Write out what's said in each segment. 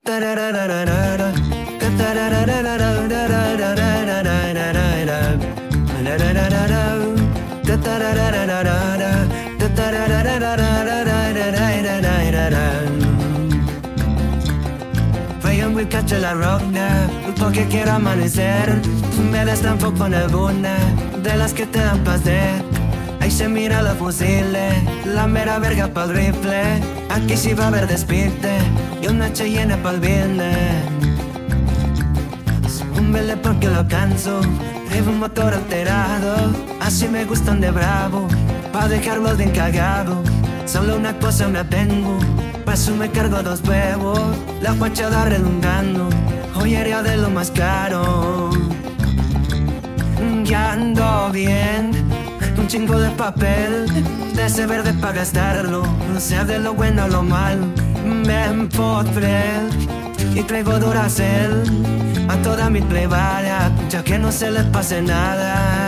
Vayan will catch la rock now, porque quiero amanecer. Me las dan poco nebuna, de las que te dan placer. Ahí se mira los fusiles, la mera verga pa'l rifle. Aquí sí va a haber despiste y una noche llena pa'l viernes. Un vele porque lo canso, traigo un motor alterado. Así me gustan de bravo, pa' dejarlos bien cagados. Solo una cosa me tengo, pa' eso me cargo 2 huevos. La fachada redundando, joyería de lo más caro. Ya ando bien, un chingo de papel, de ese verde pa' gastarlo, sea de lo bueno o lo malo. Me empotré y traigo Duracell a toda mi plebaria, ya que no se les pase nada.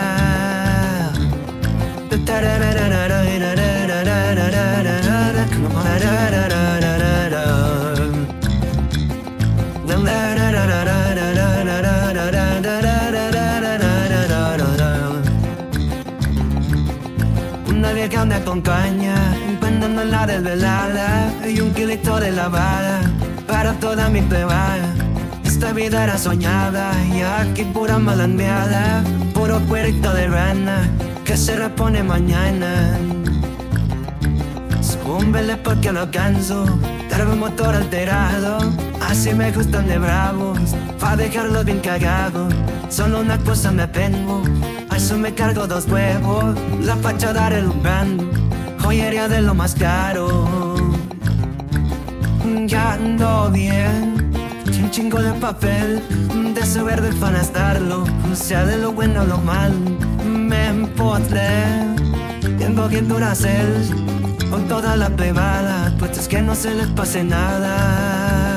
Una vieja anda con caña, emprendiendo la desvelada, y un kilito de lavada para toda mi plebada. Esta vida era soñada y aquí pura malandreada, puro cuerito de rana que se repone mañana. Zúmbele porque lo canso, traigo un motor alterado. Así me gustan de bravos, pa' dejarlos bien cagados. Solo una cosa me tengo, a eso me cargo 2 huevos. La fachada relumbrando, joyería de lo más caro. Ya ando bien, un chingo de papel, de ese verde para gastarlo, sea de lo bueno o lo malo. Me empotré, tengo que Duracell con toda la plebada, pues es que no se les pase nada.